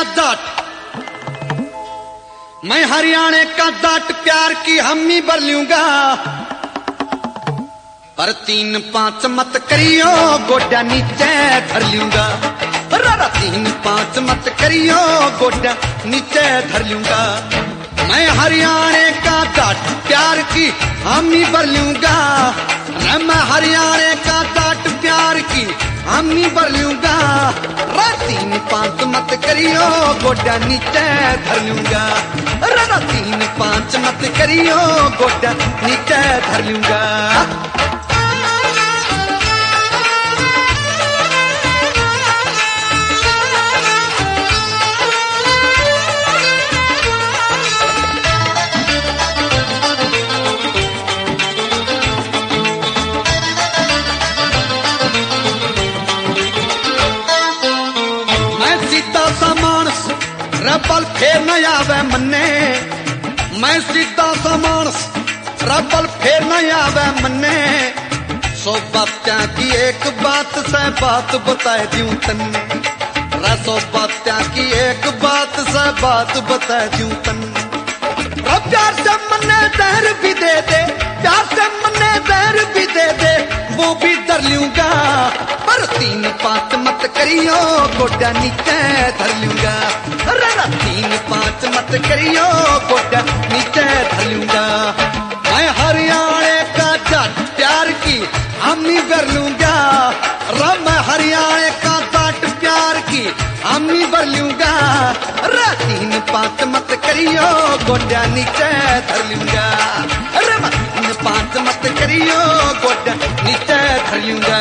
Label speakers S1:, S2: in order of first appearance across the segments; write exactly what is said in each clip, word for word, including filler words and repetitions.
S1: दाट, मैं हरियाणे का दाट प्यार की हमी भर लूंगा, पर तीन पांच मत करियो गोड्या नीचे धर लूंगा। रारा तीन पांच मत करियो गोड्या नीचे धर लूंगा। मैं हरियाणे का दाट प्यार की हमी भर लूंगा, मैं हरियाणे का दाट प्यार की हमी भर लूंगा। रा तीन पांच मत करियो गोड्या नीचे धर लूंगा। रा तीन पांच मत करियो गोड्या नीचे धर लूंगा। रबल फेर न आवे मन्ने, मैं सीधा सा मानस रबल फेर न आवे मन्ने। सौ बात्या की एक बात से बात बता दूं तन्ने, सौ बात्या की एक बात से बात बता दूं तन्ने। प्यार से मन्ने दहर भी दे दे, प्यार से मन्ने दहर भी दे दे, वो भी धर लूंगा। पर तीन पांच मत करियो गोड्या नीचे धर लूंगा। रा तीन पांच मत करियो गोड्या नीचे धर लूंगा। मैं हरियाणे का दाट प्यार की हमी भर लूंगा, रा मैं हरियाणे का दाट प्यार की हमी भर लूंगा। रा तीन पांच मत करियो गोड्या नीचे धर लूंगा। रा तीन पांच मत करियो गोड्या नीचे धर लूंगा।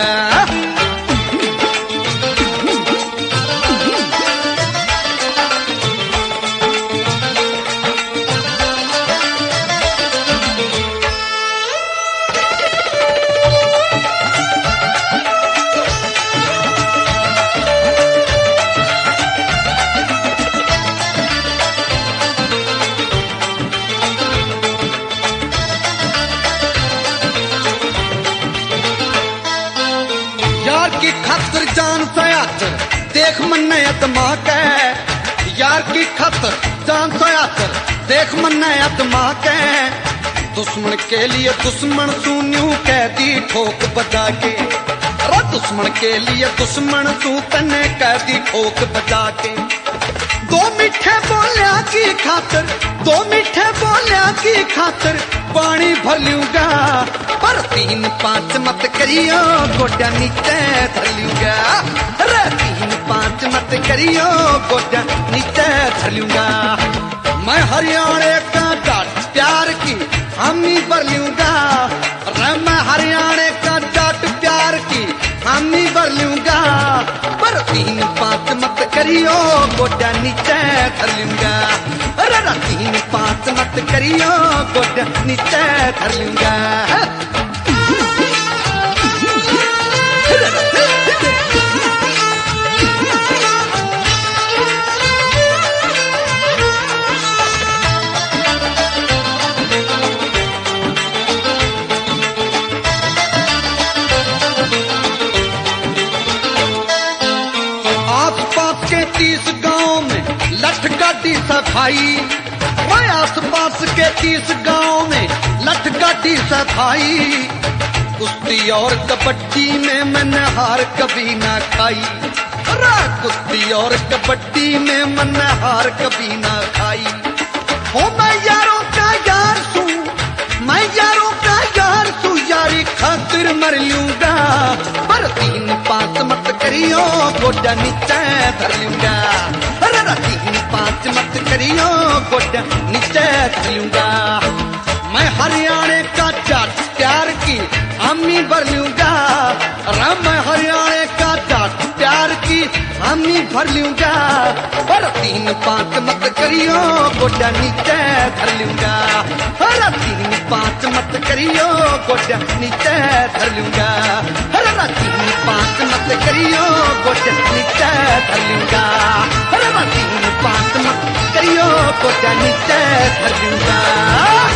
S1: की खातर जान सयातर देख मन्ने अदमा के, यार की खातर जान सयातर देख मन्ने अदमा के। दुश्मन के लिए दुश्मन सुन्यू कह दी ठोक बजा के, दुश्मन के लिए दुश्मन तू तने कह दी ठोक बजा के। दो मीठे बोलिया की खातर, दो मीठे बोलिया की खातर पानी भर लूंगा। पर तीन पांच मत करियो गोड्या नीचे धर लूंगा। रे तीन पांच मत करियो गोड्या नीचे धर लूंगा। मैं हरियाणे का दाट प्यार की हमी भर लूंगा, रे मैं हरियाणे का दाट प्यार की हमी भर लूंगा। पर तीन पांच मत करियो गोड्या नीचे धर लूंगा। रा तीन पांच मत करियो गोड्या नीचे धर लूंगा। आसपास के तीस गांव में लठ गाड़ी सफाई, मैं आसपास के तीस गांव में लठ गाड़ी सफाई। कुश्ती और कबड्डी में मैंने हार कभी ना खाई, कुश्ती और कबड्डी में मैंने हार कभी ना खाई। हो मैं यारों का यार सू, मैं यारों का यार सू, यारी खातिर मर लूंगा। पर तीन पांच मत करियो गोड्या नीचे धर लूंगा। रा तीन पांच मत करियो गोड्या नीचे धर लूंगा। मैं हरियाणे का दाट प्यार की हमी भर लूंगा, रा मैं हरियाणे का दाट प्यार की हमी भर लूंगा। पर तीन पांच मत करियो गोड्या नीचे धर लूंगा। रा तीन पांच मत करियो गोड्या नीचे धर लूंगा। रा तीन पांच मत करियो गोड्या नीचे धर लूंगा। रा तीन पांच मत करियो गोड्या नीचे धर लूंगा।